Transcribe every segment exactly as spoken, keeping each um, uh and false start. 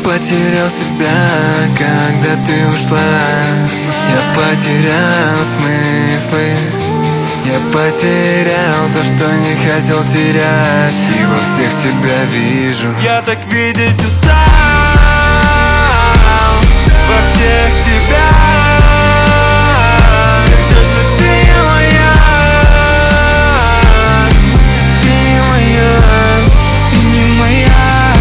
потерял себя, когда ты ушла. Я потерял смыслы, я потерял то, что не хотел терять. И во всех тебя вижу. Я так видеть устал, во всех тебя. Все, что ты моя, ты моя, ты не моя.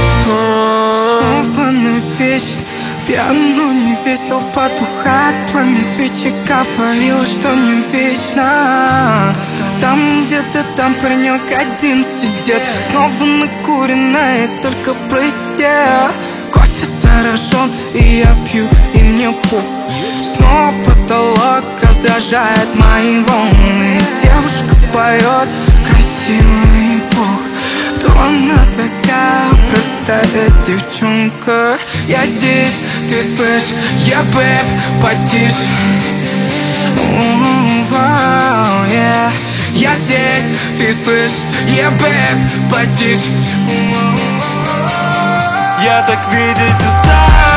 Снова навечно пьяну, не весел, потухает пламя свечи. Говорила, что не вечно. Там где-то там паренек один сидит, снова накуренная, только прости. Кофе заражен, и я пью, и мне пух. Снова потолок раздражает мои волны. Девушка поет красивый бог. Кто она такая, простая девчонка? Я здесь, ты слышишь, я бэб, потише. Вау, yeah. Я здесь, ты слышишь, я бэб, потише. Я так видеть устал,